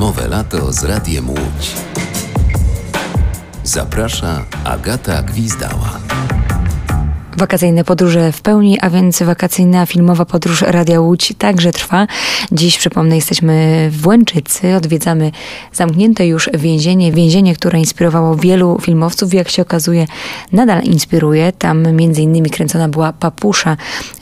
Filmowe lato z Radiem Łódź. Zaprasza Agata Gwizdała. Wakacyjne podróże w pełni, a więc wakacyjna filmowa podróż Radia Łódź także trwa. Dziś, przypomnę, jesteśmy w Łęczycy, odwiedzamy zamknięte już więzienie, które inspirowało wielu filmowców, jak się okazuje nadal inspiruje. Tam między innymi kręcona była Papusza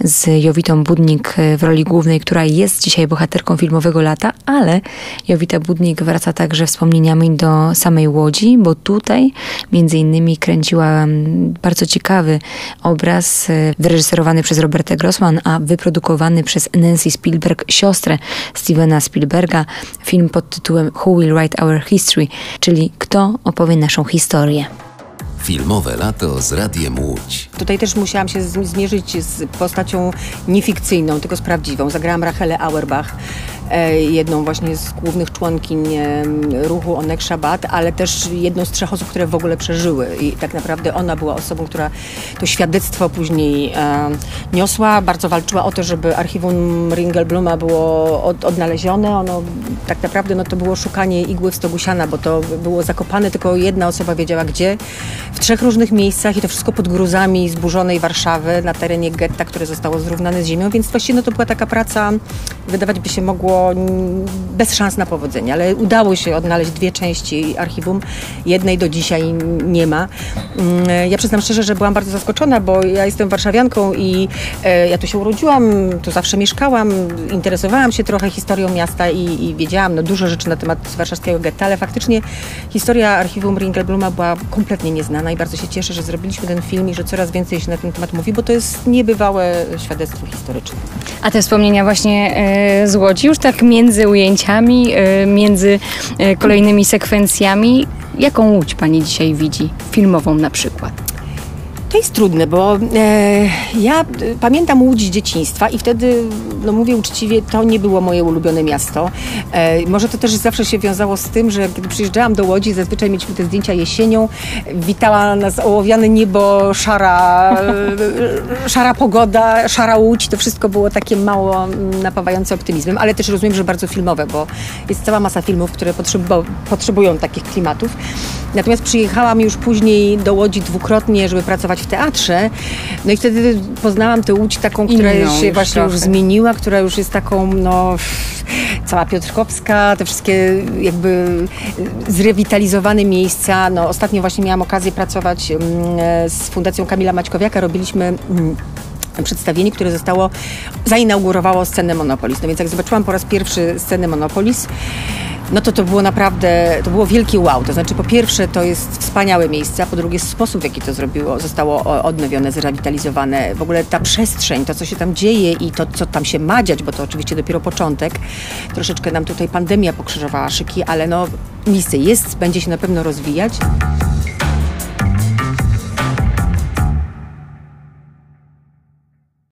z Jowitą Budnik w roli głównej, która jest dzisiaj bohaterką filmowego lata, ale Jowita Budnik wraca także wspomnieniami do samej Łodzi, bo tutaj między innymi kręciła bardzo ciekawy obraz wyreżyserowany przez Robertę Grossman, a wyprodukowany przez Nancy Spielberg, siostrę Stevena Spielberga. Film pod tytułem Who Will Write Our History, czyli Kto opowie naszą historię. Filmowe lato z Radiem Łódź. Tutaj też musiałam się zmierzyć z postacią niefikcyjną, tylko z prawdziwą. Zagrałam Rachelę Auerbach, jedną właśnie z głównych członkiń ruchu Onek Szabat, ale też jedną z 3 osób, które w ogóle przeżyły. I tak naprawdę ona była osobą, która to świadectwo później niosła. Bardzo walczyła o to, żeby archiwum Ringelbluma było odnalezione. Ono tak naprawdę to było szukanie igły w stogu siana, bo to było zakopane, tylko jedna osoba wiedziała gdzie. W 3 różnych miejscach i to wszystko pod gruzami zburzonej Warszawy, na terenie getta, które zostało zrównane z ziemią, więc właściwie to była taka praca, wydawać by się mogło, bez szans na powodzenie, ale udało się odnaleźć 2 części archiwum, jednej do dzisiaj nie ma. Ja przyznam szczerze, że byłam bardzo zaskoczona, bo ja jestem warszawianką i ja tu się urodziłam, tu zawsze mieszkałam, interesowałam się trochę historią miasta i wiedziałam dużo rzeczy na temat warszawskiego getta, ale faktycznie historia archiwum Ringelbluma była kompletnie nieznana i bardzo się cieszę, że zrobiliśmy ten film i że coraz więcej się na ten temat mówi, bo to jest niebywałe świadectwo historyczne. A te wspomnienia właśnie z Łodzi, już tak między ujęciami, między kolejnymi sekwencjami, jaką Łódź pani dzisiaj widzi? Filmową na przykład. To jest trudne, bo ja pamiętam Łódź z dzieciństwa i wtedy, mówię uczciwie, to nie było moje ulubione miasto. Może to też zawsze się wiązało z tym, że kiedy przyjeżdżałam do Łodzi, zazwyczaj mieliśmy te zdjęcia jesienią, witała nas ołowiane niebo, szara pogoda, szara Łódź. To wszystko było takie mało napawające optymizmem, ale też rozumiem, że bardzo filmowe, bo jest cała masa filmów, które potrzebują takich klimatów. Natomiast przyjechałam już później do Łodzi 2-krotnie, żeby pracować w teatrze. No i wtedy poznałam tę Łódź taką, która się właśnie już zmieniła, która już jest taką, cała Piotrkowska, te wszystkie jakby zrewitalizowane miejsca. Ostatnio właśnie miałam okazję pracować z Fundacją Kamila Maćkowiaka. Robiliśmy przedstawienie, które zainaugurowało scenę Monopolis. No więc jak zobaczyłam po raz pierwszy scenę Monopolis, to było naprawdę, to było wielkie wow. To znaczy, po pierwsze, to jest wspaniałe miejsce, a po drugie, sposób, w jaki to zostało odnowione, zrewitalizowane. W ogóle ta przestrzeń, to, co się tam dzieje i to, co tam się ma dziać, bo to oczywiście dopiero początek. Troszeczkę nam tutaj pandemia pokrzyżowała szyki, ale miejsce jest, będzie się na pewno rozwijać.